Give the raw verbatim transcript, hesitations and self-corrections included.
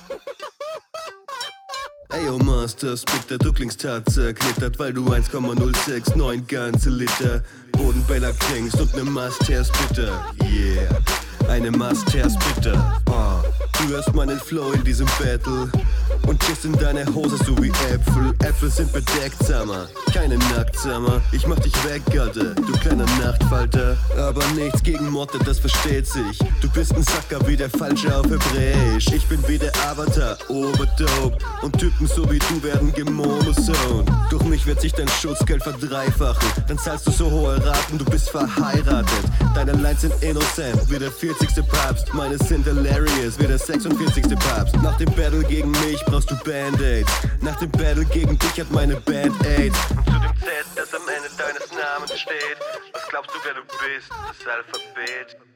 Eyo Master Splitter, du klingst hart zerknittert, weil du eins Komma null sechs neun ganze Liter Bodenbeller klingst und ne Must-Hair-Spitter. Yeah, eine Must-Hair-Spitter. uh. Du hörst meinen Flow in diesem Battle und chillst in deine Hose so wie Äpfel. Äpfel sind bedeckt, Summer, keine nackt, Summer. Ich mach dich weg, Alter, du kleiner Nachtfalter. Aber nichts gegen Motte, das versteht sich. Du bist ein Sacker wie der Falsche auf Hebräisch. Ich bin wie der Avatar, oberdope. Und Typen so wie du werden gemomozoned. Durch mich wird sich dein Schutzgeld verdreifachen. Dann zahlst du so hohe Raten, du bist verheiratet. Deine Lines sind innocent, wie der vierzigste Papst. Meine sind hilarious, wie der sechsundvierzigste Papst. Nach dem Battle gegen mich brauchst du Band-Aids. Nach dem Battle gegen dich hat meine Band AIDS. Und zu dem Z, das am Ende deines Namens steht. Was glaubst du, wer du bist? Das Alphabet.